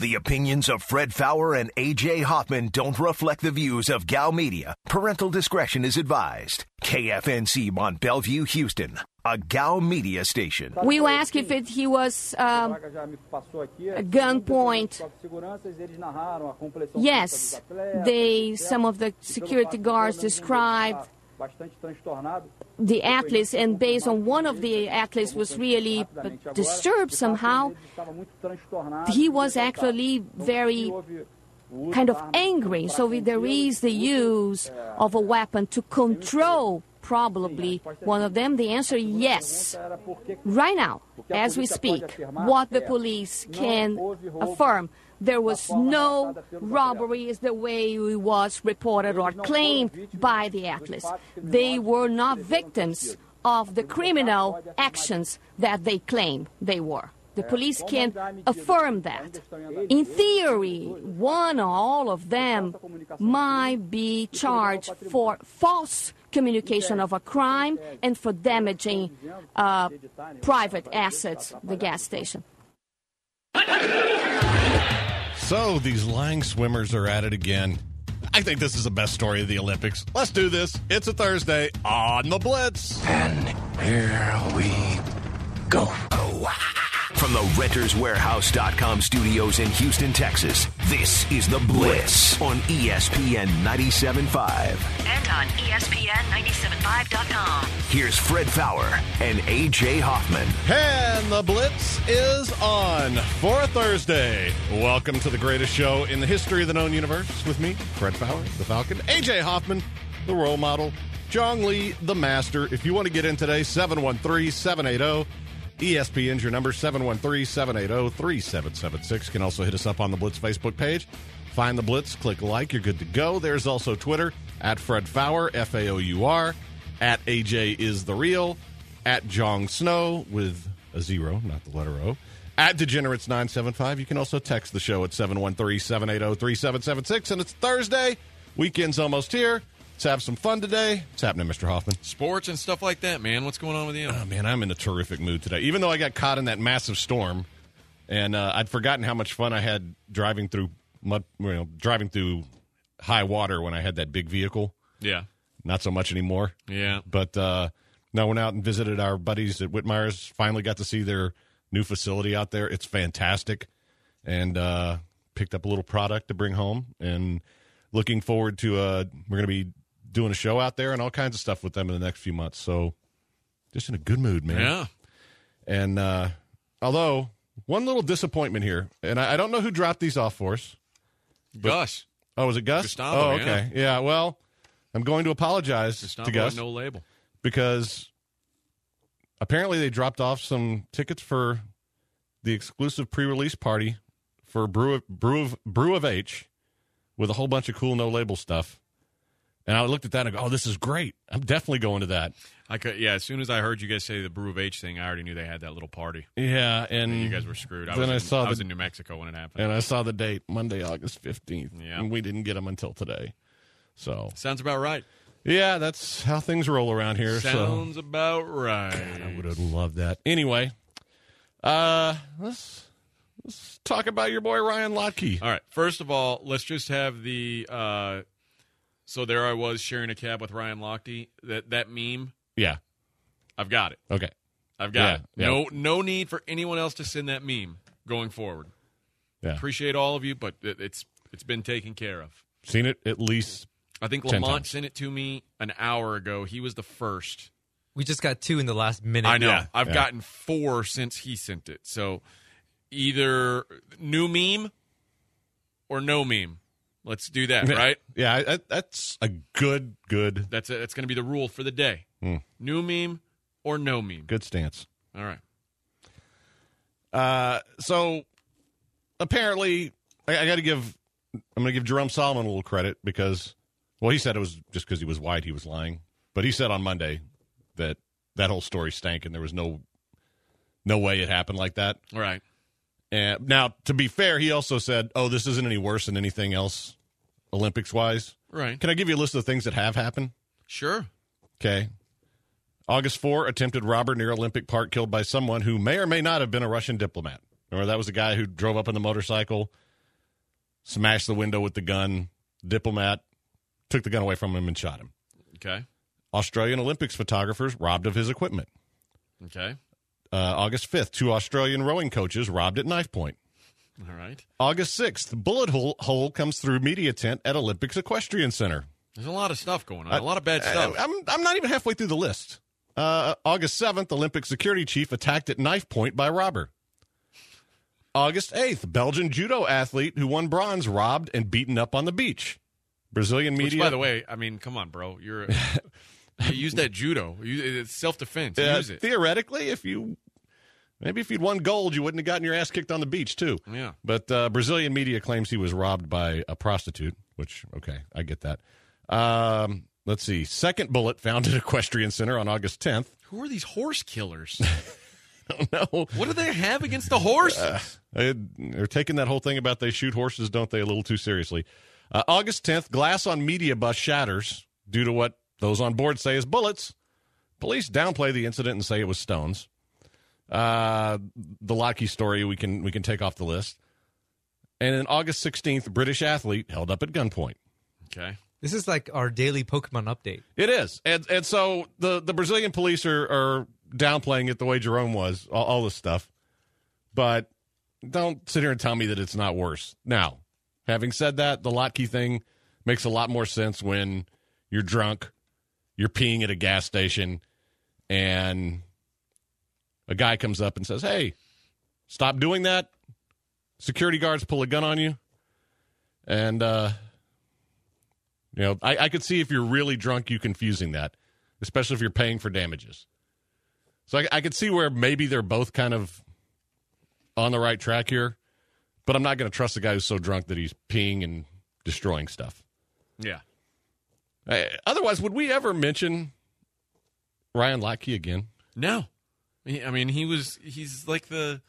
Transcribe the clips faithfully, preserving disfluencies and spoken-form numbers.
The opinions of Fred Fowler and A J Hoffman don't reflect the views of G A L Media. Parental discretion is advised. K F N C Mont Bellevue, Houston, a G A L Media station. We will ask if it, he was um, at gunpoint. Yes, they, some of the security guards described the athletes, and based on one of the athletes was really disturbed somehow, he was actually very kind of angry. So there is the use of a weapon to control probably one of them. The answer, yes. Right now, as we speak, what the police can affirm, there was no robbery is the way it was reported or claimed by the athletes. They were not victims of the criminal actions that they claim they were. The police can affirm that. In theory, one or all of them might be charged for false communication of a crime and for damaging uh, private assets, the gas station. So these lying swimmers are at it again. I think this is the best story of the Olympics. Let's do this. It's a Thursday on the Blitz. And here we go. From the Renters Warehouse dot com studios in Houston, Texas, this is The Blitz on E S P N ninety-seven point five. And on E S P N ninety-seven point five dot com. Here's Fred Fowler and A J Hoffman. And The Blitz is on for a Thursday. Welcome to the greatest show in the history of the known universe with me, Fred Fowler, the Falcon, A J Hoffman, the role model, Jong Lee, the master. If you want to get in today, seven one three, seven eight zero E S P N's your number, seven one three, seven eight zero, three seven seven six. You can also hit us up on the Blitz Facebook page. Find the Blitz, click like, you're good to go. There's also Twitter, at Fred Fowler, F A O U R, at A J is the real, at Jong Snow with a zero, not the letter O, at Degenerates nine seven five. You can also text the show at seven one three, seven eight zero, three seven seven six. And it's Thursday. Weekend's almost here. Let's have some fun today. What's happening, Mister Hoffman? Sports and stuff like that, man. What's going on with you? Oh, man, I'm in a terrific mood today. Even though I got caught in that massive storm, and uh, I'd forgotten how much fun I had driving through mud, you know, driving through high water when I had that big vehicle. Yeah. Not so much anymore. Yeah. But, uh, no, went out and visited our buddies at Whitmire's. Finally got to see their new facility out there. It's fantastic. And uh, picked up a little product to bring home. And looking forward to, uh, we're going to be doing a show out there and all kinds of stuff with them in the next few months. So just in a good mood, man. Yeah. And uh, although one little disappointment here, and I, I don't know who dropped these off for us. But, Gus. Oh, was it Gus? Gustavo, oh, okay. Yeah. yeah, well, I'm going to apologize Gustavo to Gus. No label. Because apparently they dropped off some tickets for the exclusive pre-release party for Brew of, Brew of, Brew of H with a whole bunch of cool no-label stuff. And I looked at that and go, oh, this is great. I'm definitely going to that. I could, yeah, as soon as I heard you guys say the Brew of H thing, I already knew they had that little party. Yeah, and, and you guys were screwed. I then was, I in, saw I was the, in New Mexico when it happened. And I saw the date, Monday, August fifteenth. Yeah. And we didn't get them until today. So sounds about right. Yeah, that's how things roll around here. Sounds so. about right. God, I would have loved that. Anyway, uh, let's let's talk about your boy Ryan Lochte. All right. First of all, let's just have the uh, so there I was sharing a cab with Ryan Lochte. That that meme. Yeah, I've got it. Okay, I've got yeah, it. Yeah. No no need for anyone else to send that meme going forward. Yeah. Appreciate all of you, but it, it's it's been taken care of. Seen it at least. I think Lamont sent it to me an hour ago. He was the first. We just got two in the last minute. I know. Yeah, I've yeah. gotten four since he sent it. So either new meme or no meme. Let's do that, right? Yeah, I, I, that's a good, good. That's a, that's going to be the rule for the day. Mm. New meme or no meme. Good stance. All right. Uh, so apparently, I, I got to give. I'm going to give Jerome Solomon a little credit because, well, he said it was just because he was white he was lying, but he said on Monday that that whole story stank and there was no no way it happened like that. All right. And now, to be fair, he also said, "Oh, this isn't any worse than anything else, Olympics wise." Right. Can I give you a list of things that have happened? Sure. Okay. August fourth, attempted robber near Olympic Park, killed by someone who may or may not have been a Russian diplomat. Remember, that was the guy who drove up in the motorcycle smashed the window with the gun. Diplomat took the gun away from him and shot him. Okay. Australian Olympics photographers robbed of his equipment. Okay. Uh, August fifth, two Australian rowing coaches robbed at knife point. All right. August sixth, bullet hole, hole comes through media tent at Olympics Equestrian Center. There's a lot of stuff going on. A lot of bad stuff. I, I'm, I'm not even halfway through the list. Uh, August seventh, Olympic security chief attacked at knife point by robber. August eighth, Belgian judo athlete who won bronze robbed and beaten up on the beach. Brazilian media. Which, by the way, I mean, come on, bro. You're you use that judo. You, it's self-defense. Uh, use it. Theoretically, if you maybe if you'd won gold, you wouldn't have gotten your ass kicked on the beach too. Yeah. But uh, Brazilian media claims he was robbed by a prostitute. Which, okay, I get that. Um, let's see. Second bullet found at Equestrian Center on August tenth. Who are these horse killers? I don't know. What do they have against the horses? Uh, they, they're taking that whole thing about they shoot horses, don't they, a little too seriously. Uh, August tenth, glass on media bus shatters due to what those on board say is bullets. Police downplay the incident and say it was stones. Uh, the Lockheed story we can we can take off the list. And then August sixteenth, British athlete held up at gunpoint. Okay. This is like our daily Pokemon update. It is. And and so the, the Brazilian police are, are downplaying it the way Jerome was, all, all this stuff. But don't sit here and tell me that it's not worse. Now, having said that, the Lockheed thing makes a lot more sense when you're drunk, you're peeing at a gas station, and a guy comes up and says, hey, stop doing that. Security guards pull a gun on you. And, uh, you know, I, I could see if you're really drunk, you confusing that, especially if you're paying for damages. So I, I could see where maybe they're both kind of on the right track here, but I'm not going to trust the guy who's so drunk that he's peeing and destroying stuff. Yeah. Uh, otherwise, would we ever mention Ryan Lochte again? No. I mean, he was, he's like the,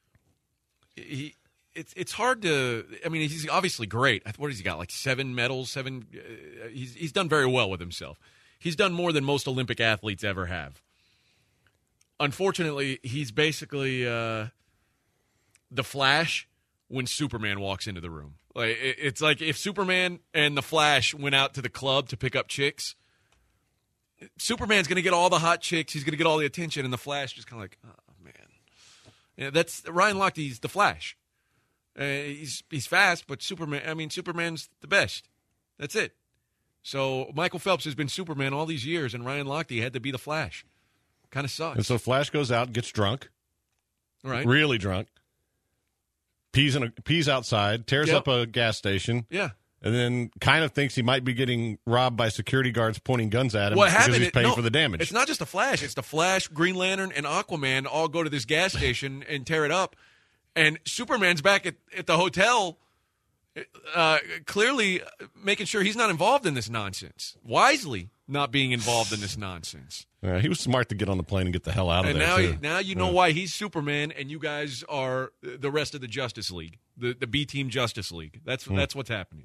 he, it's it's hard to, I mean, he's obviously great. What has he got, like seven medals, seven, uh, he's, he's done very well with himself. He's done more than most Olympic athletes ever have. Unfortunately, he's basically uh, the Flash when Superman walks into the room. Like it, it's like if Superman and the Flash went out to the club to pick up chicks, Superman's going to get all the hot chicks. He's going to get all the attention, and the Flash just kind of like, oh man, yeah, that's Ryan Lochte. He's the Flash. Uh, he's he's fast, but Superman. I mean, Superman's the best. That's it. So Michael Phelps has been Superman all these years, and Ryan Lochte had to be the Flash. Kind of sucks. And so Flash goes out, gets drunk, right? Really drunk, pees in a, pees outside, tears Yep. up a gas station, Yeah. and then kind of thinks he might be getting robbed by security guards pointing guns at him What because happened? he's it- paying no, for the damage. It's not just the Flash. It's the Flash, Green Lantern, and Aquaman all go to this gas station and tear it up. And Superman's back at, at the hotel, uh, clearly making sure he's not involved in this nonsense. Wisely not being involved in this nonsense. Yeah, he was smart to get on the plane and get the hell out of And there, now, too. now you know Yeah. why he's Superman, and you guys are the rest of the Justice League, the the B Team Justice League. That's Hmm. that's what's happening.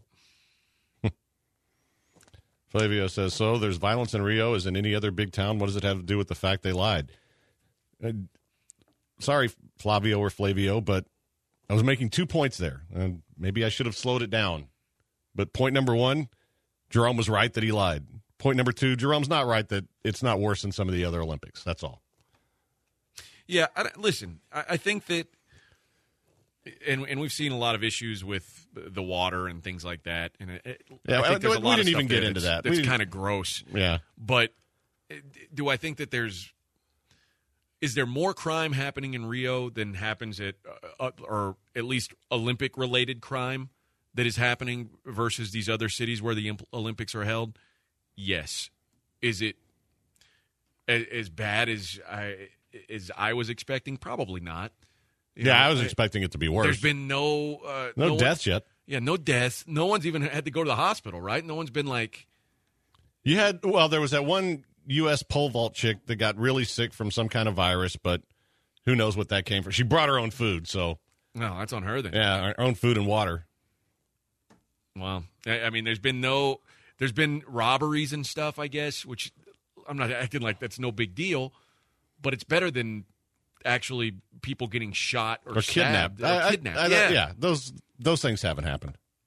Flavio says, so there's violence in Rio as in any other big town. What does it have to do with the fact they lied? Uh, sorry, Flavio or Flavio, but I was making two points there, and maybe I should have slowed it down. But point number one, Jerome was right that he lied. Point number two, Jerome's not right that it's not worse than some of the other Olympics. That's all. Yeah, I, listen, I, I think that, and and we've seen a lot of issues with the water and things like that. And it, it, Yeah, I think there's a we lot didn't of even stuff get there into that's- that. That's We- kind of gross. Yeah. But uh, do I think that there's is there more crime happening in Rio than happens at uh, or at least Olympic related crime that is happening versus these other cities where the imp- Olympics are held? Yes. Is it a- as bad as I as I was expecting? Probably not. You Yeah, know, I was expecting it to be worse. There's been no uh, no, one- deaths yet. Yeah, no deaths. No one's even had to go to the hospital, right? No one's been like. You had, well, there was that one U S pole vault chick that got really sick from some kind of virus, but who knows what that came from. She brought her own food, so. No, that's on her then. Yeah, her own food and water. Wow. I I mean, there's been no, there's been robberies and stuff, I guess, which I'm not acting like that's no big deal, but it's better than actually people getting shot or, Or kidnapped. stabbed or I- I- kidnapped. I- yeah. yeah, those those things haven't happened.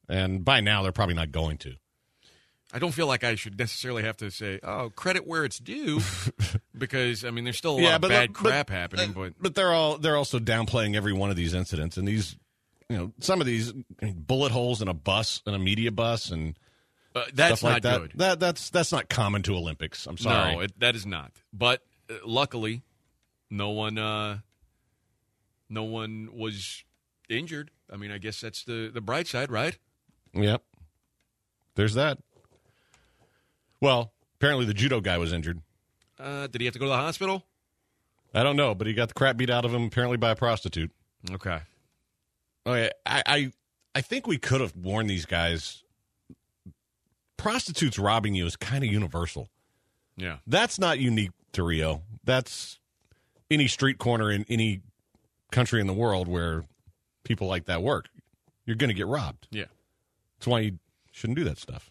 And by now, they're probably not going to. I don't feel like I should necessarily have to say, oh, credit where it's due, because, I mean, there's still a Yeah, lot but of bad look, crap but- happening. But But they're all they're also downplaying every one of these incidents, and these, you know, some of these I mean, bullet holes in a bus, in a media bus, and uh, that's stuff like not that. good. That that's that's not common to Olympics. I'm sorry. No, it, that is not. But uh, luckily, no one, uh, no one was injured. I mean, I guess that's the the bright side, right? Yep. There's that. Well, apparently the judo guy was injured. Uh, did he have to go to the hospital? I don't know, but he got the crap beat out of him apparently by a prostitute. Okay. Okay, I I, I think we could have warned these guys. Prostitutes robbing you is kind of universal. Yeah. That's not unique to Rio. That's any street corner in any country in the world where people like that work. You're going to get robbed. Yeah. That's why you shouldn't do that stuff.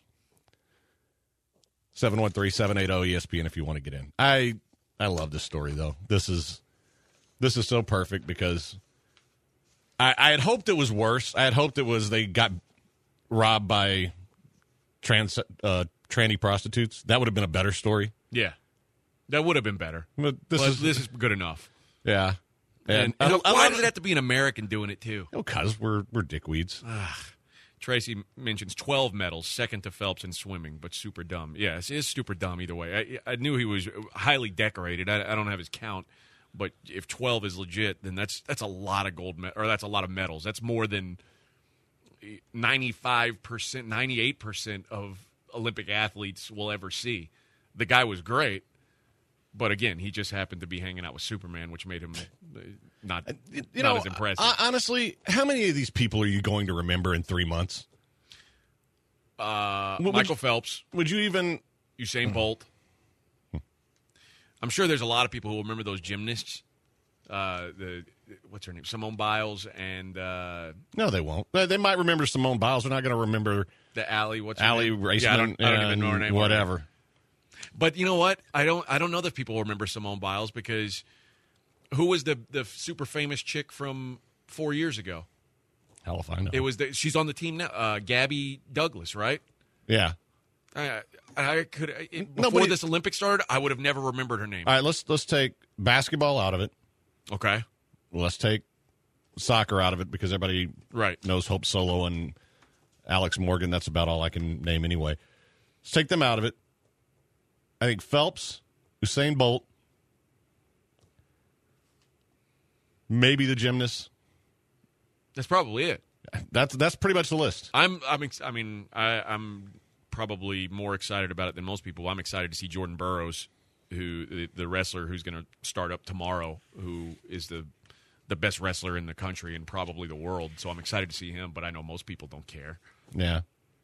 seven one three, seven eight zero, E S P N if you want to get in. I I love this story, though. This is this is so perfect because I, I had hoped it was worse. I had hoped it was they got robbed by trans uh, tranny prostitutes. That would have been a better story. Yeah. That would have been better. But this But is this is good enough. yeah. And, And, and I- I why love does it have to be an American doing it, too? Because we're we're dickweeds. Tracy mentions twelve medals, second to Phelps in swimming, but super dumb. Yes, it is super dumb either way. I, I knew he was highly decorated. I, I don't have his count, but if twelve is legit, then that's that's a lot of gold me- or that's a lot of medals. That's more than ninety-five percent, ninety-eight percent of Olympic athletes will ever see. The guy was great, but again, he just happened to be hanging out with Superman, which made him uh, not, You not know, as impressive. uh, honestly, how many of these people are you going to remember in three months? uh, would Michael you- Phelps. Would you even? Usain Bolt. I'm sure there's a lot of people who remember those gymnasts. Uh, the what's her name? Simone Biles and uh, No, they won't. They they might remember Simone Biles. They're not going to remember the Allie. What's her Allie name? Raceman Yeah, I don't, I don't even know her and name. whatever. But you know what? I don't. I don't know that people will remember Simone Biles because who was the the super famous chick from four years ago? Hell if I know. It was the, she's on the team now. Uh, Gabby Douglas, right? yeah. I, I could it, before Nobody- this Olympics started, I would have never remembered her name. All right, let's let's take basketball out of it. Okay, Let's take soccer out of it because everybody right. knows Hope Solo and Alex Morgan. That's about all I can name anyway. Let's take them out of it. I think Phelps, Usain Bolt, maybe the gymnast. That's probably it. That's that's pretty much the list. I'm. I'm. Ex- I mean, I, I'm probably more excited about it than most people. I'm excited to see Jordan Burroughs, who the, the wrestler who's going to start up tomorrow, who is the the best wrestler in the country and probably the world. So I'm excited to see him. But I know most people don't care. Yeah.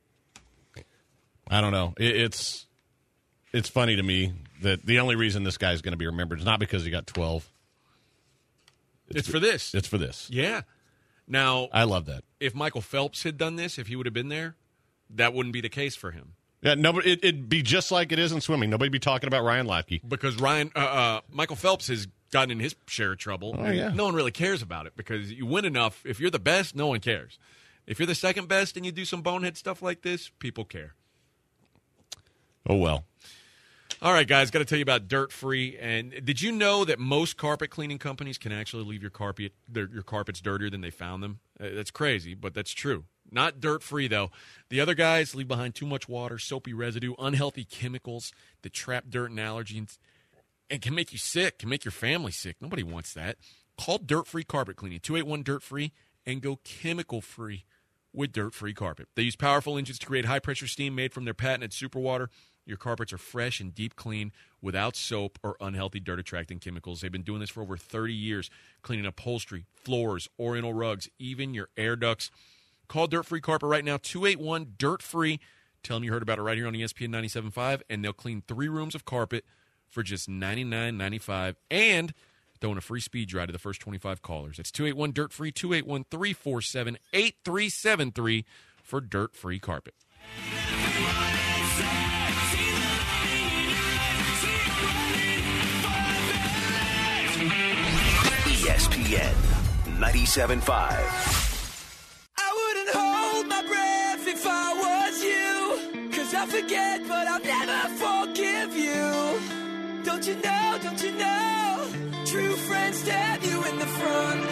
I don't know. It, it's it's funny to me that the only reason this guy's going to be remembered is not because he got twelve. It's, for this. It's for this. Yeah. Now, I love that. if Michael Phelps had done this, if he would have been there, that wouldn't be the case for him. Yeah, no, but it, it'd be just like it is in swimming. Nobody'd be talking about Ryan Lafke. Because Ryan, uh, uh, Michael Phelps has gotten in his share of trouble. Oh, yeah. No one really cares about it because you win enough. If you're the best, no one cares. If you're the second best and you do some bonehead stuff like this, people care. Oh, well. All right, guys, got to tell you about Dirt Free. And did you know that most carpet cleaning companies can actually leave your carpet their, your carpets dirtier than they found them? Uh, that's crazy, but that's true. Not Dirt Free, though. The other guys leave behind too much water, soapy residue, unhealthy chemicals that trap dirt and allergens and can make you sick, can make your family sick. Nobody wants that. Call Dirt Free Carpet Cleaning, two eight one dirt free, and go chemical-free with Dirt Free Carpet. They use powerful engines to create high-pressure steam made from their patented superwater. Your carpets are fresh and deep clean without soap or unhealthy dirt-attracting chemicals. They've been doing this for over thirty years, cleaning upholstery, floors, oriental rugs, even your air ducts. Call Dirt Free Carpet right now, two eight one dirt free. Tell them you heard about it right here on E S P N ninety-seven point five, and they'll clean three rooms of carpet for just ninety-nine ninety-five, and throw in a free speed ride to the first twenty-five callers. That's two eight one dirt free, two eight one, three four seven, eight three seven three for Dirt Free Carpet. E S P N ninety-seven point five. I wouldn't hold my breath I'll forget, but I'll never forgive you. Don't you know, don't you know, true friends stab you in the front.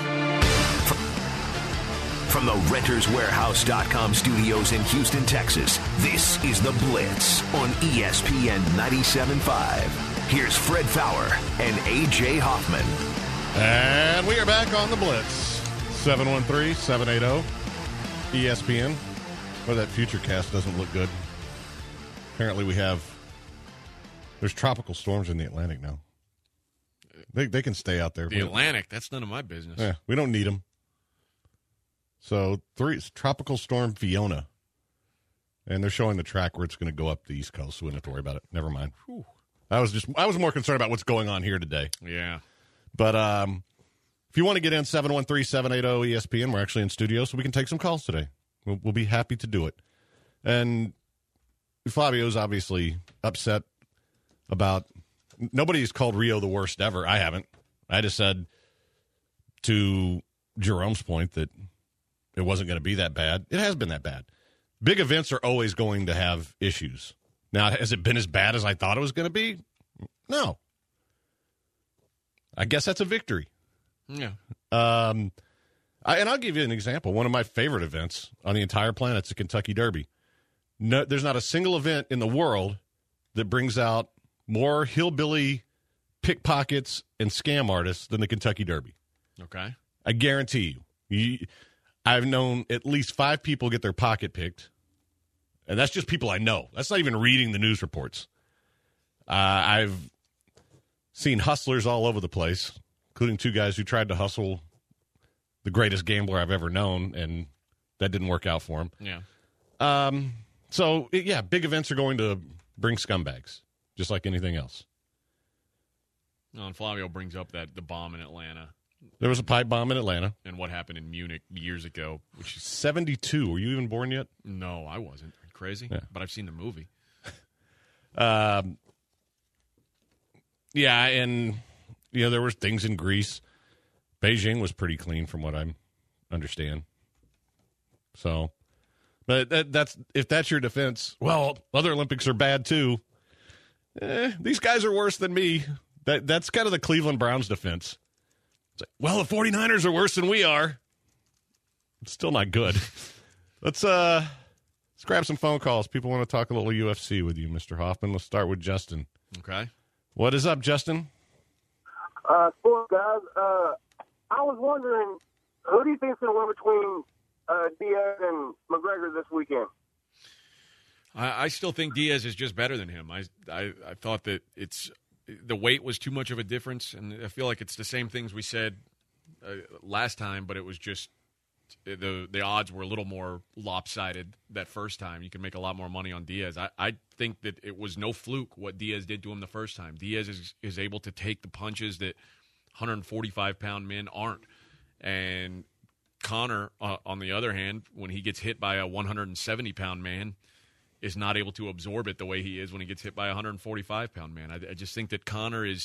From the Renters Warehouse dot com studios in Houston, Texas, this is The Blitz on E S P N ninety-seven point five. Here's Fred Faour and A J Hoffman. And we are back on The Blitz. seven one three, seven eight zero, E S P N. Well, that future cast doesn't look good. Apparently we have, there's tropical storms in the Atlantic now. They they can stay out there. The Atlantic, that's none of my business. Yeah, we don't need them. So, three, Tropical Storm Fiona. And they're showing the track where it's going to go up the East Coast, so we don't have to worry about it. Never mind. Whew. I was just, I was more concerned about what's going on here today. Yeah. But um, if you want to get in, seven one three, seven eight zero, E S P N, we're actually in studio, so we can take some calls today. We'll, we'll be happy to do it. And Fabio's obviously upset about, nobody's called Rio the worst ever. I haven't. I just said, to Jerome's point, that it wasn't going to be that bad. It has been that bad. Big events are always going to have issues. Now, has it been as bad as I thought it was going to be? No. I guess that's a victory. Yeah. Um, I, and I'll give you an example. One of my favorite events on the entire planet is the Kentucky Derby. No, there's not a single event in the world that brings out more hillbilly pickpockets and scam artists than the Kentucky Derby. Okay. I guarantee you. you I've known at least five people get their pocket picked, and that's just people I know. That's not even reading the news reports. Uh, I've seen hustlers all over the place, including two guys who tried to hustle the greatest gambler I've ever known, and that didn't work out for him. Yeah. Um. So, yeah, big events are going to bring scumbags, just like anything else. No, and Flavio brings up that the bomb in Atlanta. There was a pipe bomb in Atlanta. And what happened in Munich years ago. Which is seventy-two. Were you even born yet? No, I wasn't. Are you crazy? Yeah. But I've seen the movie. um. Yeah, and, you know, there were things in Greece. Beijing was pretty clean from what I understand. So, but that, that's if that's your defense, well, other Olympics are bad too. Eh, these guys are worse than me. That That's kind of the Cleveland Browns defense. It's like, well, the 49ers are worse than we are. It's still not good. let's uh, let's grab some phone calls. People want to talk a little U F C with you, Mister Hoffman. Let's start with Justin. Okay. What is up, Justin? Uh, sports guys. Uh, I was wondering, who do you think is going to win between uh, Diaz and McGregor this weekend? I, I still think Diaz is just better than him. I, I I thought that it's the weight was too much of a difference, and I feel like it's the same things we said uh, last time, but it was just the the odds were a little more lopsided that first time. You can make a lot more money on Diaz. I, I think that it was no fluke what Diaz did to him the first time. Diaz is, is able to take the punches that one forty-five pound men aren't. And Conor, uh, on the other hand, when he gets hit by a one seventy pound man, is not able to absorb it the way he is when he gets hit by a one forty-five pound man. I, I just think that Conor is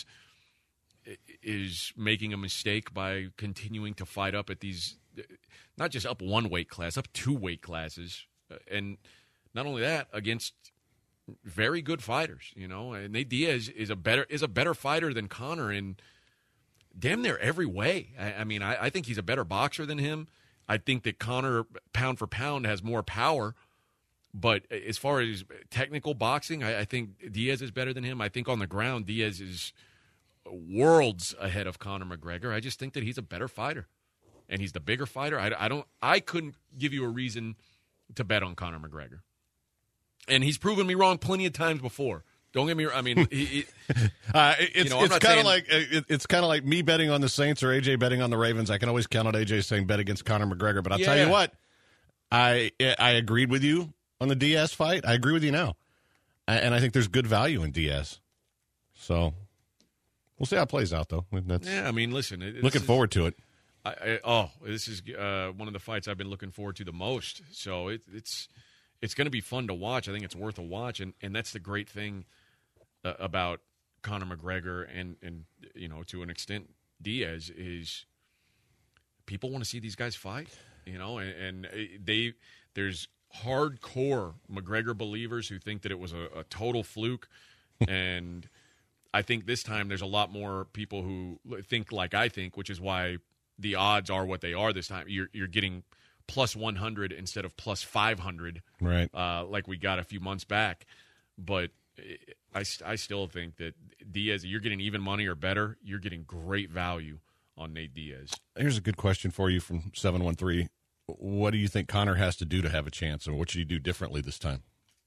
is making a mistake by continuing to fight up at these, not just up one weight class, up two weight classes. And not only that, against very good fighters, you know. And Nate Diaz is a better is a better fighter than Conor in damn near every way. I, I mean, I, I think he's a better boxer than him. I think that Conor, pound for pound, has more power. But as far as technical boxing, I, I think Diaz is better than him. I think on the ground, Diaz is worlds ahead of Conor McGregor. I just think that he's a better fighter, and he's the bigger fighter. I, I don't. I couldn't give you a reason to bet on Conor McGregor, and he's proven me wrong plenty of times before. Don't get me. I mean, he, he, uh, it's you know, it's kind of saying, like it, it's kind of like me betting on the Saints or A J betting on the Ravens. I can always count on A J saying bet against Conor McGregor, but I'll yeah. tell you what, I I agreed with you on the Diaz fight. I agree with you now, and I think there's good value in Diaz. So we'll see how it plays out, though. That's, yeah, I mean, listen, it, looking is, forward to it. I, I, oh, this is uh, one of the fights I've been looking forward to the most. So it, it's it's going to be fun to watch. I think it's worth a watch, and, and that's the great thing uh, about Conor McGregor and, and, you know, to an extent, Diaz, is people want to see these guys fight, you know, and, and they there's hardcore McGregor believers who think that it was a, a total fluke. And I think this time there's a lot more people who think like I think, which is why the odds are what they are this time. You're, you're getting plus one hundred instead of plus five hundred, right? Uh, like we got a few months back. But I, I still think that Diaz, you're getting even money or better. You're getting great value on Nate Diaz. Here's a good question for you from seven one three. What do you think Conor has to do to have a chance, or what should he do differently this time?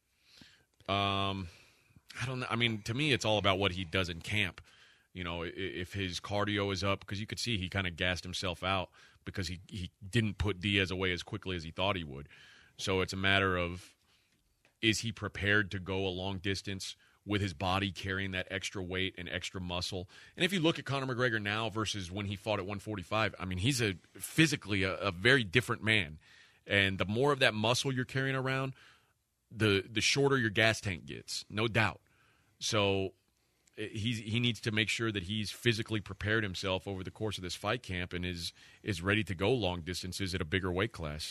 Um, I don't know. I mean, to me, it's all about what he does in camp. You know, if his cardio is up, because you could see he kind of gassed himself out because he, he didn't put Diaz away as quickly as he thought he would. So it's a matter of, is he prepared to go a long distance with his body carrying that extra weight and extra muscle? And if you look at Conor McGregor now versus when he fought at one forty-five, I mean, he's a physically a, a very different man. And the more of that muscle you're carrying around, the the shorter your gas tank gets, no doubt. So he's, he needs to make sure that he's physically prepared himself over the course of this fight camp and is is ready to go long distances at a bigger weight class.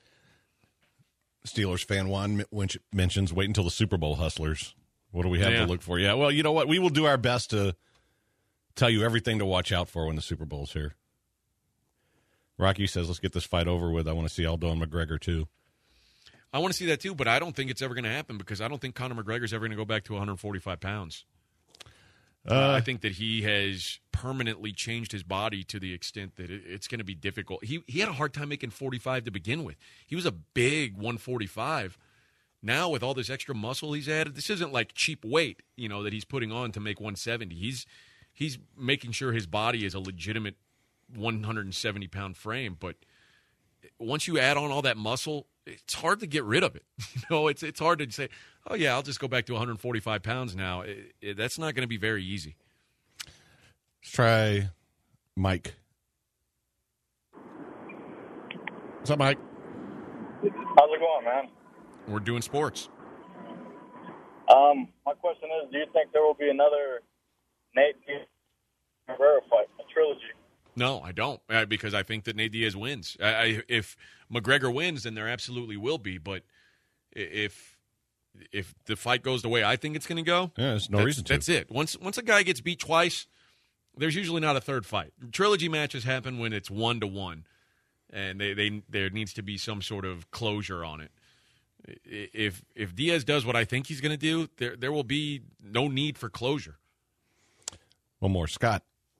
Steelers fan Juan mentions wait until the Super Bowl hustlers. What do we have yeah. to look for? Yeah, well, you know what? We will do our best to tell you everything to watch out for when the Super Bowl's here. Rocky says, let's get this fight over with. I want to see Aldo and McGregor, too. I want to see that, too, but I don't think it's ever going to happen because I don't think Conor McGregor's ever going to go back to one forty-five pounds. Uh, I think that he has permanently changed his body to the extent that it, it's going to be difficult. He he had a hard time making forty-five to begin with. He was a big one forty-five. Now, with all this extra muscle he's added, this isn't like cheap weight, you know, that he's putting on to make one seventy. He's he's making sure his body is a legitimate one seventy pound frame. But once you add on all that muscle, it's hard to get rid of it. You know, it's it's hard to say, oh yeah, I'll just go back to one forty-five pounds now. It, it, that's not going to be very easy. Let's try Mike. What's up, Mike? How's it going, man? We're doing sports. Um, my question is, do you think there will be another Nate Diaz fight, a trilogy? No, I don't, uh, because I think that Nate Diaz wins. I, I, if McGregor wins, then there absolutely will be. But if if the fight goes the way I think it's going to go, yeah, there's no reason to. That's it. Once once a guy gets beat twice, there's usually not a third fight. Trilogy matches happen when it's one to one, and they, they there needs to be some sort of closure on it. If if Diaz does what I think he's going to do, there there will be no need for closure. One more, Scott.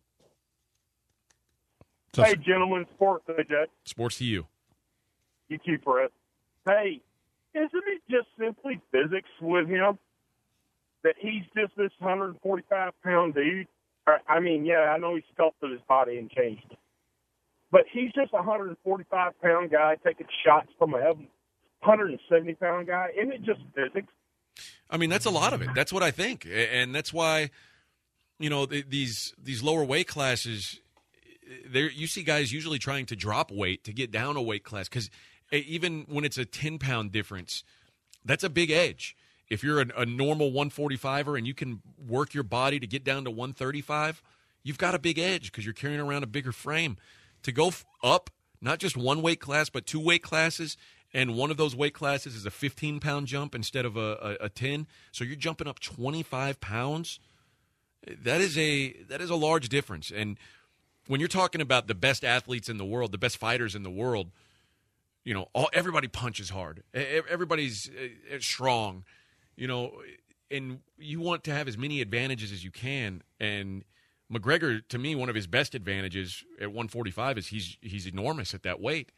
Hey, gentlemen, sports, A J. Sports to you. You keep Brett. Hey, isn't it just simply physics with him that he's just this one forty-five pound dude? I mean, yeah, I know he sculpted his body and changed it, but he's just a one forty-five pound guy taking shots from a one seventy pound guy. Isn't it just physics? I mean, that's a lot of it. That's what I think, and that's why, you know, these these lower weight classes. There, you see guys usually trying to drop weight to get down a weight class because even when it's a ten pound difference, that's a big edge. If you're a, a normal one forty-fiver and you can work your body to get down to one thirty-five, you've got a big edge because you're carrying around a bigger frame. To go f- up, not just one weight class, but two weight classes, and one of those weight classes is a fifteen pound jump instead of a, a, a ten, so you're jumping up twenty-five pounds. That is a that is a large difference, and when you're talking about the best athletes in the world, the best fighters in the world, you know, all, everybody punches hard. Everybody's uh, strong, you know, and you want to have as many advantages as you can. And McGregor, to me, one of his best advantages at one forty-five is he's he's enormous at that weight.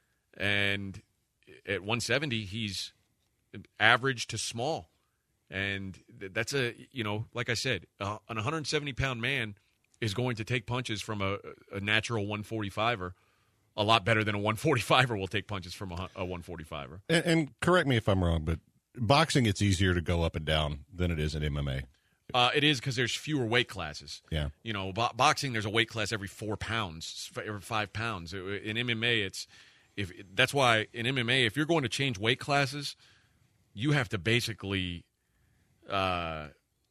And at one seventy, he's average to small. And that's a, you know, like I said, uh, an one seventy pound man is going to take punches from a, a natural one forty-fiver a lot better than a one forty-fiver will take punches from a, a one forty-fiver. And, and correct me if I'm wrong, but boxing, it's easier to go up and down than it is in M M A. Uh, it is because there's fewer weight classes. Yeah. You know, bo- boxing, there's a weight class every four pounds, every five pounds. In M M A, it's if that's why in M M A, if you're going to change weight classes, you have to basically, uh,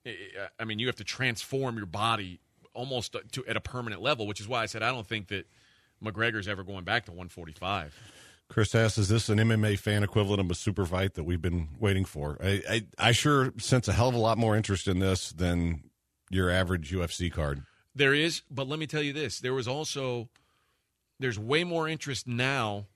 I mean, you have to transform your body almost to at a permanent level, which is why I said I don't think that McGregor's ever going back to one forty-five. Chris asks, is this an M M A fan equivalent of a super fight that we've been waiting for? I, I, I sure sense a hell of a lot more interest in this than your average U F C card. There is, but let me tell you this. There was also, there's way more interest now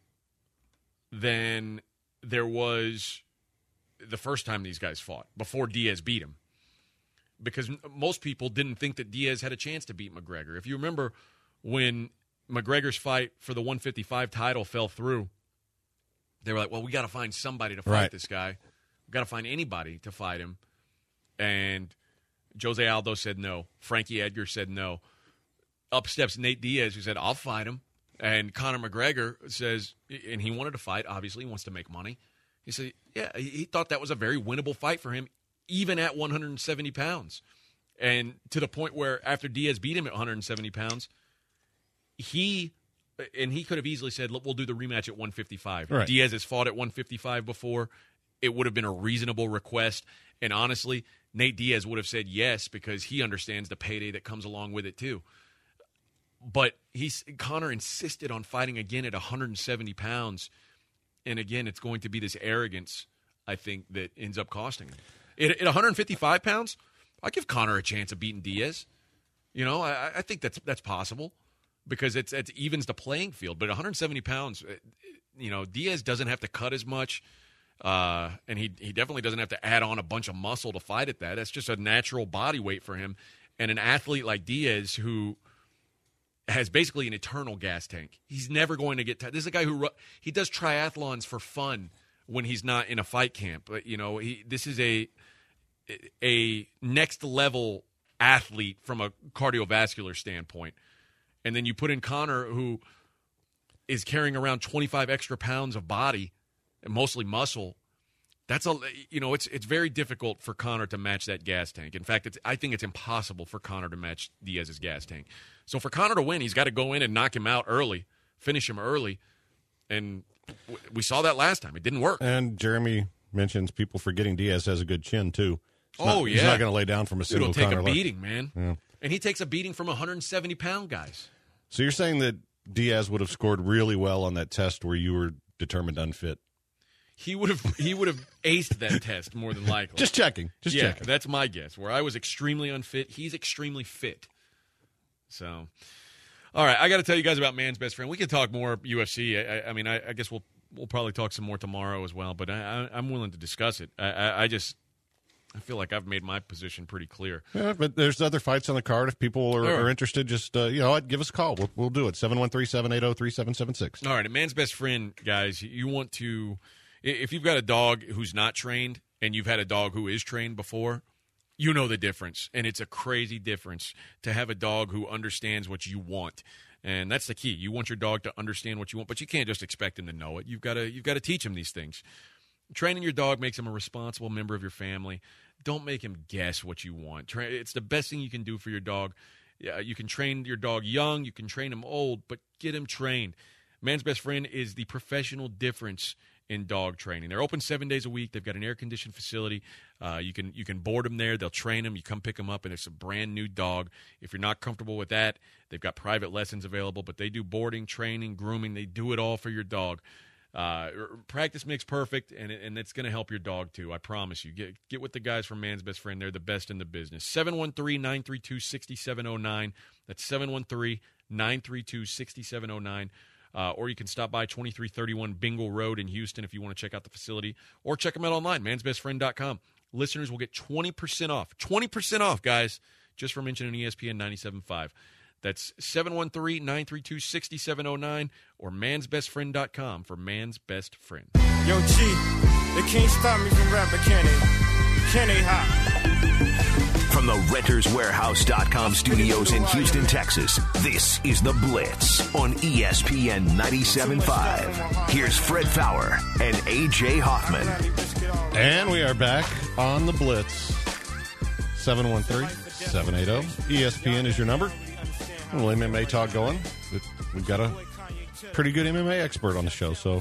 than there was the first time these guys fought, before Diaz beat him. Because most people didn't think that Diaz had a chance to beat McGregor. If you remember when McGregor's fight for the one fifty-five title fell through, they were like, well, we got to find somebody to fight right. this guy. We got to find anybody to fight him. And Jose Aldo said no. Frankie Edgar said no. Up steps Nate Diaz, who said, I'll fight him. And Conor McGregor says, and he wanted to fight, obviously, he wants to make money. He said, yeah, he thought that was a very winnable fight for him, even at one hundred seventy pounds. And to the point where after Diaz beat him at one hundred seventy pounds, he, and he could have easily said, look, we'll do the rematch at one fifty-five. Right. Diaz has fought at one fifty-five before. It would have been a reasonable request. And honestly, Nate Diaz would have said yes because he understands the payday that comes along with it too. But he's, Conor insisted on fighting again at one hundred seventy pounds. And again, it's going to be this arrogance, I think, that ends up costing him. At, at one hundred fifty-five pounds, I give Conor a chance of beating Diaz. You know, I, I think that's that's possible because it's it evens the playing field. But at one hundred seventy pounds, you know, Diaz doesn't have to cut as much, uh, and he he definitely doesn't have to add on a bunch of muscle to fight at that. That's just a natural body weight for him. And an athlete like Diaz, who has basically an eternal gas tank, he's never going to get tired. This is a guy who he does triathlons for fun when he's not in a fight camp. But you know, he this is a a next level athlete from a cardiovascular standpoint. And then you put in Conor, who is carrying around twenty-five extra pounds of body and mostly muscle. That's a you know, it's it's very difficult for Conor to match that gas tank. In fact, it's I think it's impossible for Conor to match Diaz's gas tank. So for Conor to win, he's got to go in and knock him out early, finish him early. And we saw that last time. It didn't work. And Jeremy mentions people forgetting Diaz has a good chin, too. He's oh, not, yeah. He's not going to lay down from a single It'll take Conor a left. beating, man. Yeah. And he takes a beating from one hundred seventy pound guys. So you're saying that Diaz would have scored really well on that test where you were determined unfit? He would have he would have aced that test more than likely. Just checking. Just yeah, checking. That's my guess. Where I was extremely unfit, he's extremely fit. So, all right, I got to tell you guys about Man's Best Friend. We can talk more U F C. I, I mean, I, I guess we'll we'll probably talk some more tomorrow as well. But I, I, I'm willing to discuss it. I, I, I just I feel like I've made my position pretty clear. Yeah, but there's other fights on the card. If people are, Sure. are interested, just uh, you know, what, give us a call. We'll, we'll do it. seven one three, seven eight zero, three seven seven six. All right, a Man's Best Friend, guys, you want to, if you've got a dog who's not trained and you've had a dog who is trained before, you know the difference. And it's a crazy difference to have a dog who understands what you want. And that's the key. You want your dog to understand what you want, but you can't just expect him to know it. You've got to, you've got to teach him these things. Training your dog makes him a responsible member of your family. Don't make him guess what you want. Tra- it's the best thing you can do for your dog. Yeah, you can train your dog young, you can train him old, but get him trained. Man's Best Friend is the professional difference in dog training. They're open seven days a week. They've got an air-conditioned facility. Uh, you can you can board them there. They'll train them. You come pick them up, and it's a brand-new dog. If you're not comfortable with that, they've got private lessons available, but they do boarding, training, grooming. They do it all for your dog. Uh, practice makes perfect, and and it's going to help your dog too. I promise you. Get get with the guys from Man's Best Friend. They're the best in the business. seven one three, nine three two, six seven zero nine. That's seven one three, nine three two, six seven zero nine. Uh, or you can stop by twenty-three thirty-one Bingle Road in Houston if you want to check out the facility. Or check them out online, mans best friend dot com. Listeners will get twenty percent off. twenty percent off, guys, just for mentioning E S P N ninety-seven point five. That's seven one three, nine three two, six seven zero nine or mans best friend dot com for Man's Best Friend. Yo, G, they can't stop me from rapping, can they? Can they hop? From the renters warehouse dot com studios in Houston, Texas, this is The Blitz on E S P N ninety-seven point five. Here's Fred Fowler and A J Hoffman. And we are back on The Blitz. seven one three, seven eight zero. E S P N is your number. A little M M A talk going. We've got a pretty good M M A expert on the show, so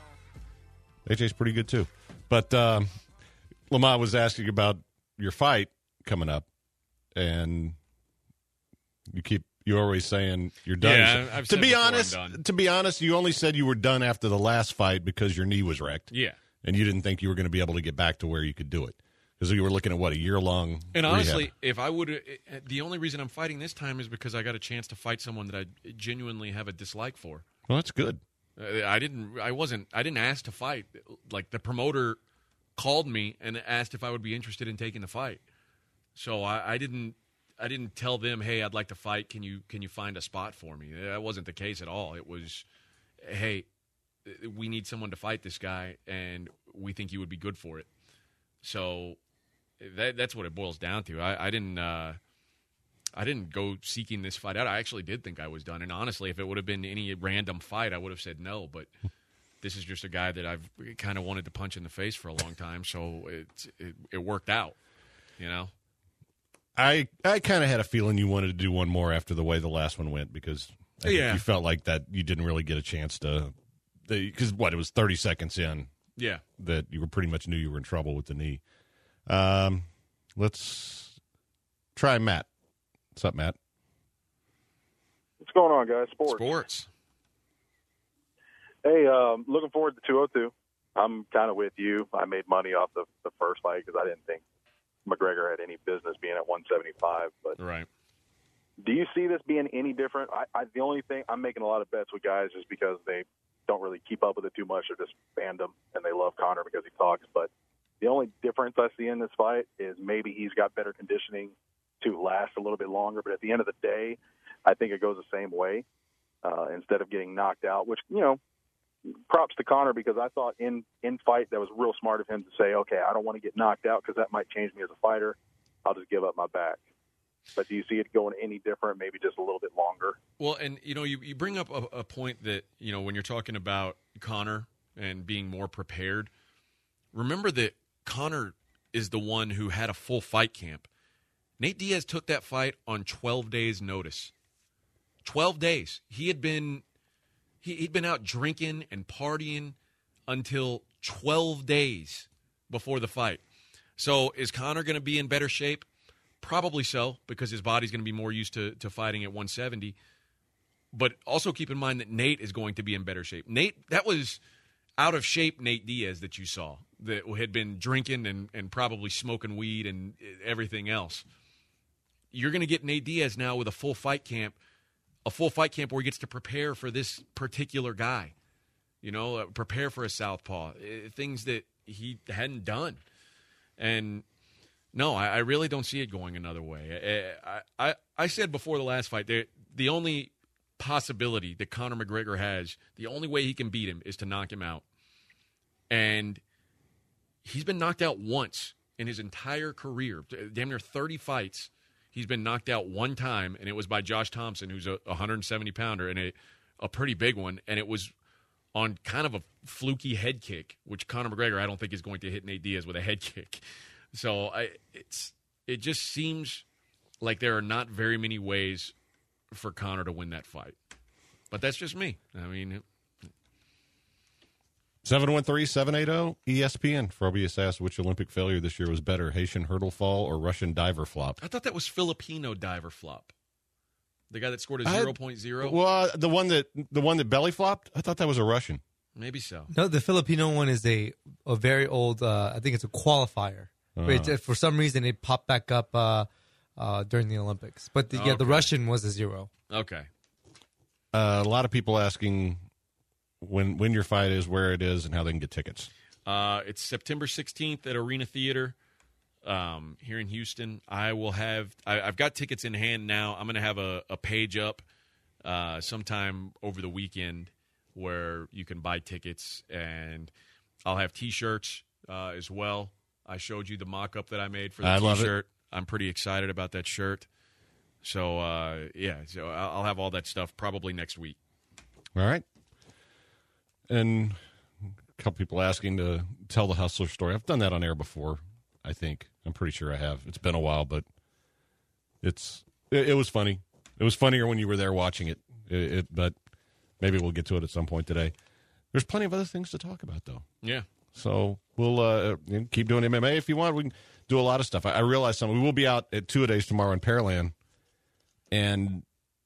A J's pretty good too. But um, Lamont was asking about your fight coming up, and you keep You're always saying you're done. Yeah, I've to said be before I'm honest, done. to be honest, you only said you were done after the last fight because your knee was wrecked. Yeah. And you didn't think you were going to be able to get back to where you could do it. Because you were looking at, what, a year-long And honestly, rehab. if I would, the only reason I'm fighting this time is because I got a chance to fight someone that I genuinely have a dislike for. Well, that's good. Uh, I didn't, I wasn't, I didn't ask to fight. Like, the promoter called me and asked if I would be interested in taking the fight. So I, I didn't, I didn't tell them, hey, I'd like to fight. Can you, can you find a spot for me? That wasn't the case at all. It was, hey, we need someone to fight this guy, and we think you would be good for it. So that, that's what it boils down to. I, I didn't, uh, I didn't go seeking this fight out. I actually did think I was done. And honestly, if it would have been any random fight, I would have said no. But this is just a guy that I've kind of wanted to punch in the face for a long time. So it, it, it worked out, you know? I I kind of had a feeling you wanted to do one more after the way the last one went because I think Yeah. you felt like that you didn't really get a chance to – because, what, it was thirty seconds in Yeah. that you were pretty much knew you were in trouble with the knee. Um, let's try Matt. What's up, Matt? What's going on, guys? Sports. Sports. Hey, um, looking forward to two oh two. I'm kind of with you. I made money off the, the first fight because I didn't think McGregor had any business being at one seventy-five. But right. Do you see this being any different? I, I the only thing I'm making a lot of bets with guys is because they don't really keep up with it too much or just fandom and they love Conor because he talks. But the only difference I see in this fight is maybe he's got better conditioning to last a little bit longer. But at the end of the day, I think it goes the same way. Uh, instead of getting knocked out, which, you know, props to Conor because I thought in, in fight that was real smart of him to say, okay, I don't want to get knocked out because that might change me as a fighter. I'll just give up my back. But do you see it going any different, maybe just a little bit longer? Well, and, you know, you, you bring up a, a point that, you know, when you're talking about Conor and being more prepared, remember that Conor is the one who had a full fight camp. Nate Diaz took that fight on twelve days' notice. twelve days. He had been he, he'd been out drinking and partying until twelve days before the fight. So is Conor going to be in better shape? Probably so, because his body's going to be more used to, to fighting at one seventy. But also keep in mind that Nate is going to be in better shape. Nate, that was out of shape Nate Diaz that you saw, that had been drinking and, and probably smoking weed and everything else. You're going to get Nate Diaz now with a full fight camp, a full fight camp where he gets to prepare for this particular guy. You know, uh, prepare for a southpaw, uh, things that he hadn't done. And no, I, I really don't see it going another way. I, I, I said before the last fight, the the only possibility that Conor McGregor has, the only way he can beat him is to knock him out. And he's been knocked out once in his entire career, damn near thirty fights. He's been knocked out one time, and it was by Josh Thompson, who's a one seventy pounder and a, a pretty big one, and it was on kind of a fluky head kick, which Conor McGregor I don't think is going to hit Nate Diaz with a head kick. So I, it's it just seems like there are not very many ways for Conor to win that fight. But that's just me. I mean, seven one three, seven eight zero, E S P N. Phobius asked which Olympic failure this year was better, Haitian hurdle fall or Russian diver flop. I thought that was Filipino diver flop. The guy that scored a I- zero point zero. Well, the one that the one that belly flopped, I thought that was a Russian. Maybe so. No, the Filipino one is a a very old. Uh, I think it's a qualifier. Oh. But it, for some reason, it popped back up uh, uh, during the Olympics. But the, yeah, the Okay. Russian was a zero. Okay. Uh, a lot of people asking when when your fight is, where it is, and how they can get tickets. Uh, it's September sixteenth at Arena Theater um, here in Houston. I will have I, I've got tickets in hand now. I'm going to have a, a page up uh, sometime over the weekend where you can buy tickets, and I'll have T-shirts uh, as well. I showed you the mock-up that I made for the I love it. T-shirt. I'm pretty excited about that shirt. So, uh, yeah, so I'll I'll have all that stuff probably next week. All right. And a couple people asking to tell the Hustler story. I've done that on air before, I think. I'm pretty sure I have. It's been a while, but it's it, it was funny. It was funnier when you were there watching it. It, it. But maybe we'll get to it at some point today. There's plenty of other things to talk about, though. Yeah. So we'll uh, keep doing M M A if you want. We can do a lot of stuff. I, I realize something. We will be out at two-a-days tomorrow in Pearland, and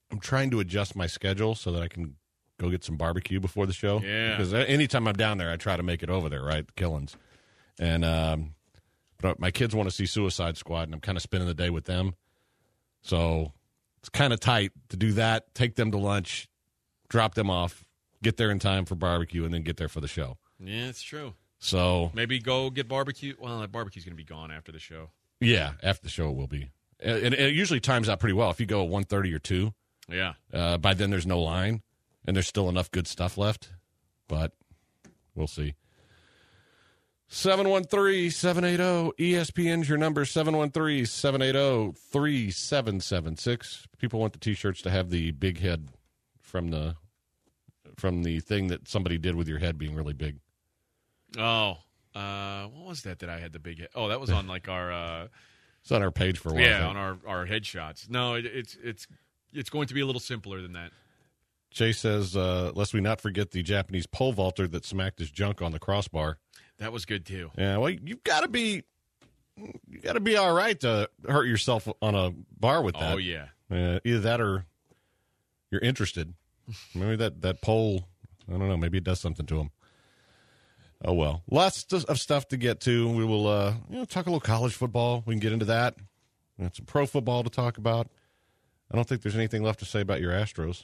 I'm trying to adjust my schedule so that I can go get some barbecue before the show. Yeah. Because anytime I'm down there, I try to make it over there, right? Killins. And um, but my kids want to see Suicide Squad, and I'm kind of spending the day with them. So it's kind of tight to do that, take them to lunch, drop them off, get there in time for barbecue, and then get there for the show. Yeah, it's true. So maybe go get barbecue. Well, that barbecue's going to be gone after the show. Yeah, after the show it will be. And, and it usually times out pretty well. If you go at one thirty or two, yeah. Uh, by then there's no line, and there's still enough good stuff left. But we'll see. seven one three, seven eight zero, E S P N's your number, seven one three, seven eight zero, three seven seven six. People want the T-shirts to have the big head from the from the thing that somebody did with your head being really big. Oh, uh, what was that that I had the big head? Oh, that was on like our... Uh, it's on our page for a while. Yeah, on our, our headshots. No, it, it's it's it's going to be a little simpler than that. Jay says, uh, lest we not forget the Japanese pole vaulter that smacked his junk on the crossbar. That was good too. Yeah, well, you've got to be, you got to be all right to hurt yourself on a bar with that. Oh yeah, uh, either that or you're interested. Maybe that that pole, I don't know. Maybe it does something to him. Oh well, lots of stuff to get to. We will, uh, you know, talk a little college football. We can get into that. We have some pro football to talk about. I don't think there's anything left to say about your Astros.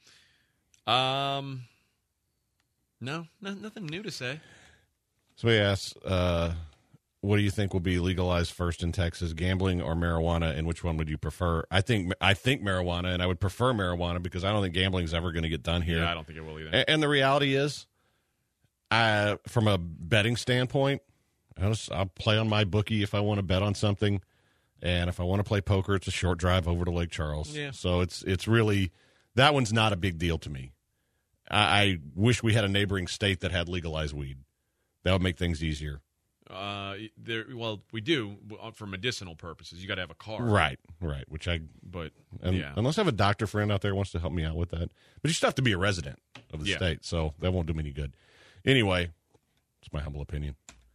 Um, no, no nothing new to say. Somebody asks, uh, what do you think will be legalized first in Texas, gambling or marijuana, and which one would you prefer? I think I think marijuana, and I would prefer marijuana because I don't think gambling is ever going to get done here. Yeah, I don't think it will either. And, and the reality is, I, from a betting standpoint, I'll, just, I'll play on my bookie if I want to bet on something, and if I want to play poker, it's a short drive over to Lake Charles. Yeah. So it's it's really, that one's not a big deal to me. I, I wish we had a neighboring state that had legalized weed. That would make things easier. Uh, there. Well, we do for medicinal purposes. You got to have a card, Right, right. Which I, but and, yeah, unless I have a doctor friend out there who wants to help me out with that, but you still have to be a resident of the Yeah. state, so that won't do me any good. Anyway, it's my humble opinion.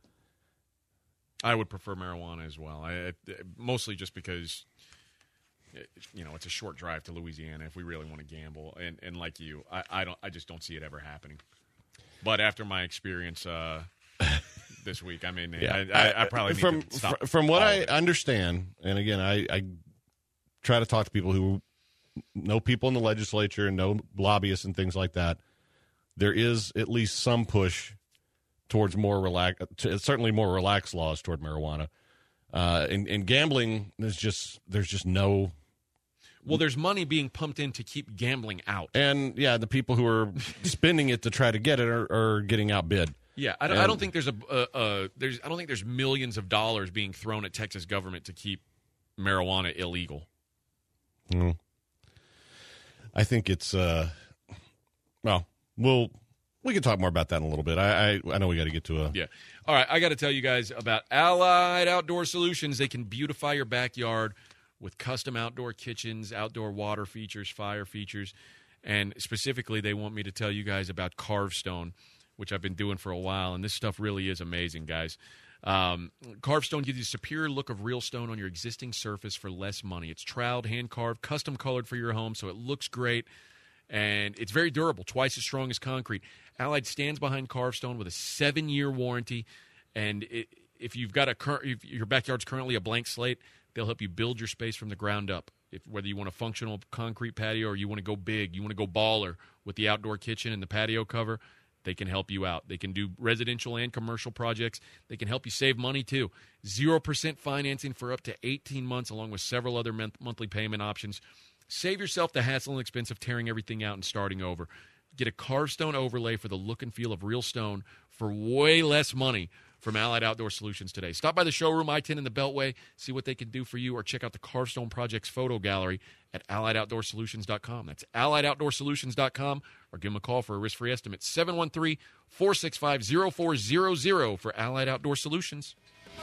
I would prefer marijuana as well. I, I mostly just because, you know, it's a short drive to Louisiana if we really want to gamble, and and like you, I, I don't, I just don't see it ever happening. But after my experience uh, this week, I mean, Yeah, I, I, I probably need from to stop. fr- from what all I of it. understand, and again, I, I try to talk to people who know people in the legislature and know lobbyists and things like that. There is at least some push towards more relax, to, certainly more relaxed laws toward marijuana. Uh, and, and gambling, there's just there's just no. Well, there's money being pumped in to keep gambling out. And yeah, the people who are spending it to try to get it are, are getting outbid. Yeah, I don't, And- I don't think there's a uh, uh, there's I don't think there's millions of dollars being thrown at Texas government to keep marijuana illegal. Mm. I think it's uh, well, we'll we can talk more about that in a little bit. I I, I know we got to get to a Yeah. All right, I got to tell you guys about Allied Outdoor Solutions. They can beautify your backyard with custom outdoor kitchens, outdoor water features, fire features, and specifically they want me to tell you guys about Carvestone, which I've been doing for a while, and this stuff really is amazing, guys. Um, Carvestone gives you a superior look of real stone on your existing surface for less money. It's troweled, hand-carved, custom-colored for your home, so it looks great, and it's very durable, twice as strong as concrete. Allied stands behind Carvestone with a seven-year warranty, and it, if you've got a cur- if your backyard's currently a blank slate, they'll help you build your space from the ground up. If whether you want a functional concrete patio or you want to go big, you want to go baller with the outdoor kitchen and the patio cover, they can help you out. They can do residential and commercial projects. They can help you save money, too. zero percent financing for up to eighteen months, along with several other month- monthly payment options. Save yourself the hassle and expense of tearing everything out and starting over. Get a Carvestone overlay for the look and feel of real stone for way less money from Allied Outdoor Solutions today. Stop by the showroom, I ten in the Beltway, see what they can do for you, or check out the Carvestone Project's photo gallery at allied outdoor solutions dot com. That's allied outdoor solutions dot com, or give them a call for a risk-free estimate, seven one three, four six five, zero four zero zero for Allied Outdoor Solutions.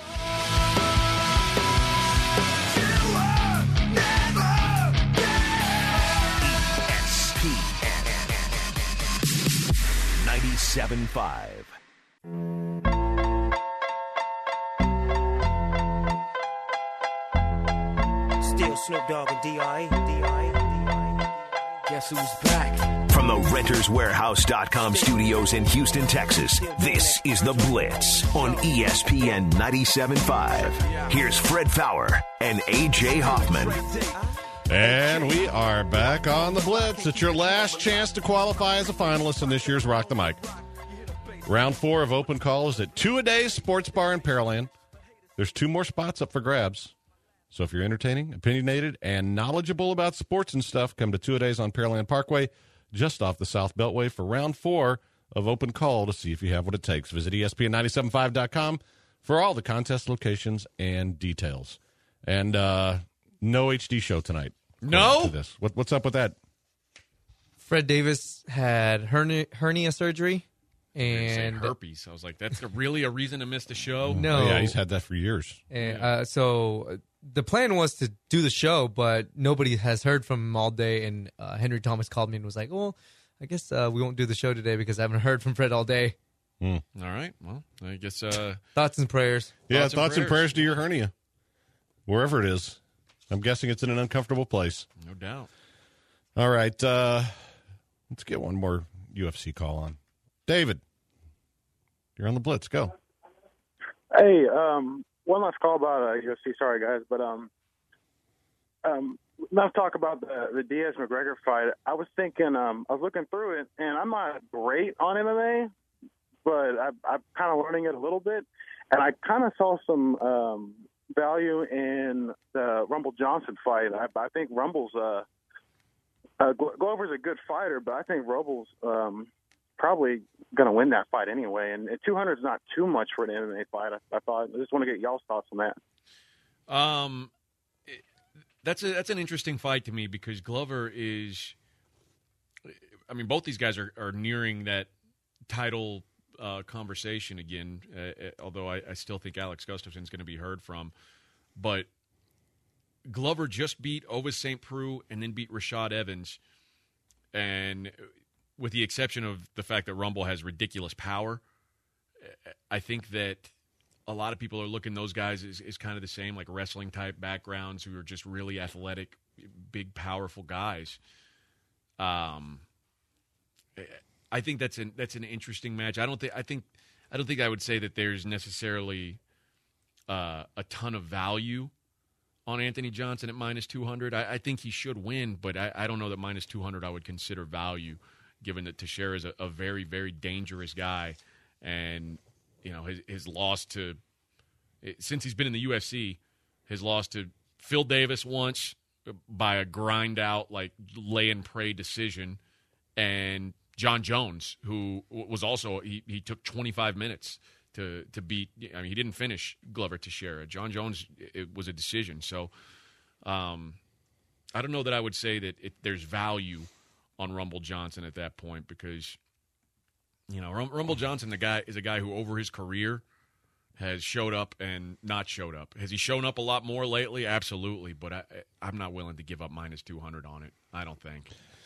ninety-seven point five. Still Snoop Dogg and D R E. D R E. Guess who's back? From the Renters Warehouse dot com studios in Houston, Texas, this is The Blitz on E S P N ninety-seven point five. Here's Fred Faour and A J Hoffman. And we are back on The Blitz. It's your last chance to qualify as a finalist in this year's Rock the Mic. Round four of open call is at Two-A-Days Sports Bar in Pearland. There's two more spots up for grabs. So if you're entertaining, opinionated, and knowledgeable about sports and stuff, come to Two-A-Days on Pearland Parkway, just off the South Beltway, for round four of open call to see if you have what it takes. Visit E S P N ninety-seven point five dot com for all the contest locations and details. And uh, no H D show tonight. No? To this. What, what's up with that? Fred Davis had hernia, hernia surgery. And herpes. I was like, that's a, really a reason to miss the show? No. Oh, yeah, he's had that for years. And, uh, so the plan was to do the show, but nobody has heard from him all day. And uh, Henry Thomas called me and was like, well, I guess uh, we won't do the show today because I haven't heard from Fred all day. Mm. All right. Well, I guess. Uh, thoughts and prayers. Yeah, thoughts, thoughts and, and prayers. prayers to your hernia, wherever it is. I'm guessing it's in an uncomfortable place. No doubt. All right. Uh, let's get one more U F C call on. David, you're on the Blitz. Go. Hey, um, one last call about uh, U F C. Sorry, guys, but um, um, let's talk about the the Diaz McGregor fight. I was thinking, um, I was looking through it, and I'm not great on M M A, but I, I'm kind of learning it a little bit, and I kind of saw some um, value in the Rumble Johnson fight. I, I think Rumble's uh, uh, Glover's a good fighter, but I think Rumble's um, probably going to win that fight anyway. And two hundred is not too much for an M M A fight. I, I thought. I just want to get y'all's thoughts on that. Um, that's a that's an interesting fight to me because Glover is. I mean, both these guys are, are nearing that title uh, conversation again. Uh, although I, I still think Alex Gustafsson's going to be heard from, but Glover just beat Ovis Saint Preux and then beat Rashad Evans, and with the exception of the fact that Rumble has ridiculous power, I think that a lot of people are looking those guys as, as kind of the same, like wrestling-type backgrounds who are just really athletic, big, powerful guys. Um, I think that's an that's an interesting match. I don't think I think I don't think I would say that there's necessarily uh, a ton of value on Anthony Johnson at minus two hundred. I, I think he should win, but I, I don't know that minus two hundred I would consider value, given that Teixeira is a, a very, very dangerous guy. And, you know, his, his loss to, since he's been in the U F C, his loss to Phil Davis once by a grind-out, like, lay-and-pray decision, and John Jones, who was also, he, he took twenty-five minutes to to beat, I mean, he didn't finish Glover Teixeira. John Jones, it was a decision. So um, I don't know that I would say that it, there's value on Rumble Johnson at that point because, you know, Rumble Johnson the guy is a guy who over his career has showed up and not showed up. Has he shown up a lot more lately? Absolutely, but I, I'm not willing to give up minus two hundred on it, I don't think.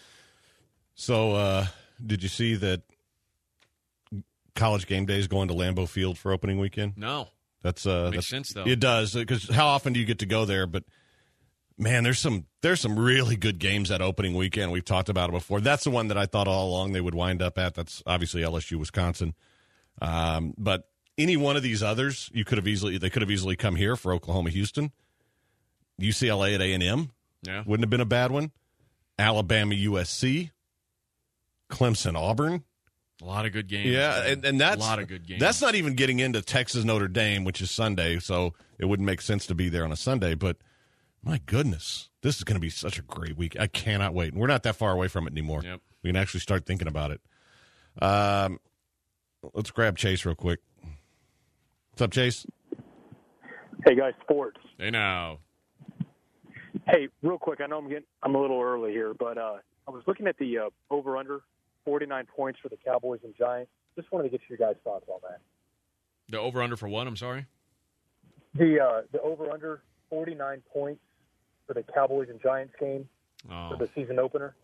So uh, did you see that College Game Day is going to Lambeau Field for opening weekend? No. That's uh, Makes that's, sense, though. It does, because how often do you get to go there? But, man, there's some there's some really good games that opening weekend. We've talked about it before. That's the one that I thought all along they would wind up at. That's obviously L S U, Wisconsin. Um, but any one of these others, you could have easily they could have easily come here for Oklahoma, Houston. U C L A at A and M. Yeah. Wouldn't have been a bad one. Alabama, U S C. Clemson, Auburn. A lot of good games. Yeah, and, and that's a lot of good games. That's not even getting into Texas Notre Dame, which is Sunday, so it wouldn't make sense to be there on a Sunday. But my goodness, this is going to be such a great week. I cannot wait. And we're not that far away from it anymore. Yep. We can actually start thinking about it. Um, let's grab Chase real quick. What's up, Chase? Hey guys, sports. Hey now. Hey, real quick. I know I'm getting I'm a little early here, but uh, I was looking at the uh, over under. forty-nine points for the Cowboys and Giants. Just wanted to get your guys' thoughts on that. The over-under for what? I'm sorry? The uh, the over-under, forty-nine points for the Cowboys and Giants game oh. for the season opener.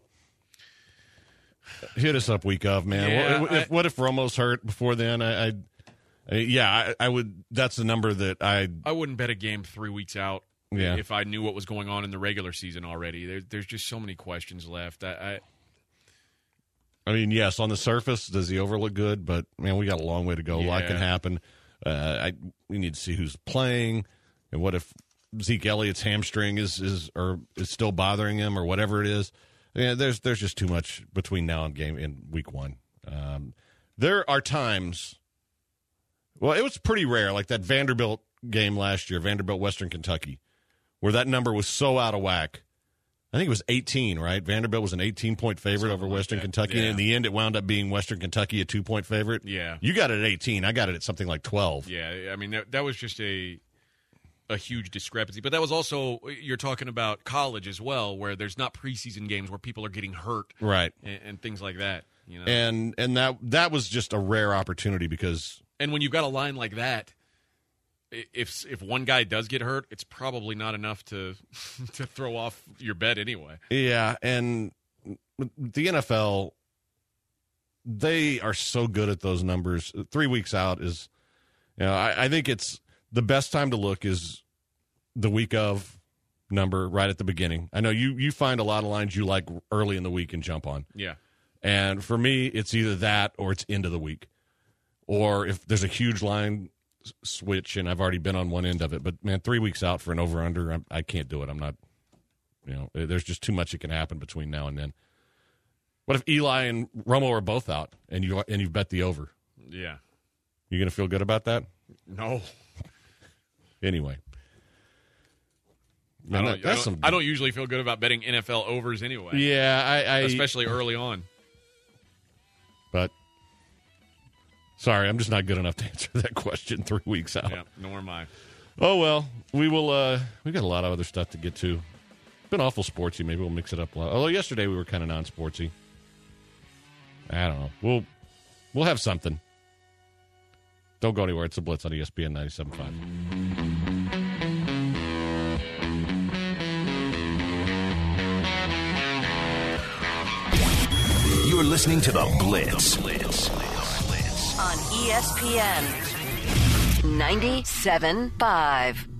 Hit us up week of, man. Yeah, what, if, I, what if Romo's hurt before then? I, I, I yeah, I, I would. That's the number that I. I wouldn't bet a game three weeks out Yeah. If I knew what was going on in the regular season already, there, there's just so many questions left. I, I, I mean, yes, on the surface, does he overlook good? But man, we got a long way to go. A lot Yeah. can happen. Uh, I we need to see who's playing, and what if Zeke Elliott's hamstring is is or is still bothering him, or whatever it is. Yeah, there's there's just too much between now and game in week one. Um, there are times. Well, it was pretty rare, like that Vanderbilt game last year, Vanderbilt Western Kentucky, where that number was so out of whack. I think it was eighteen, right? Vanderbilt was an eighteen-point favorite Something over like Western that. Kentucky, Yeah. and in the end, it wound up being Western Kentucky a two-point favorite. Yeah. You got it at eighteen. I got it at something like twelve. Yeah, I mean, that, that was just a a huge discrepancy. But that was also, you're talking about college as well, where there's not preseason games where people are getting hurt. Right. And, and things like that. You know? And and that that was just a rare opportunity because... And when you've got a line like that, i- if if one guy does get hurt, it's probably not enough to to throw off your bet anyway. Yeah, and the N F L, they are so good at those numbers. Three weeks out is, you know, I, I think it's the best time to look is the week of number right at the beginning. I know you you find a lot of lines you like early in the week and jump on. Yeah. And for me, it's either that or it's end of the week. Or if there's a huge line s- switch and I've already been on one end of it. But, man, three weeks out for an over-under, I'm, I can't do it. I'm not, you know, there's just too much that can happen between now and then. What if Eli and Romo are both out and, you, and you've bet the over? Yeah. You going to feel good about that? No. Anyway. I Man, don't, that- that's I, don't, some- I don't usually feel good about betting N F L overs anyway. Yeah, I, I especially early on. But sorry, I'm just not good enough to answer that question three weeks out. Yeah, nor am I. Oh well, we will. Uh, we got a lot of other stuff to get to. Been awful sportsy. Maybe we'll mix it up a lot. Although yesterday we were kind of non-sportsy. I don't know. We'll we'll have something. Don't go anywhere. It's the Blitz on E S P N ninety-seven point five. You're listening to The Blitz. On E S P N ninety-seven point five.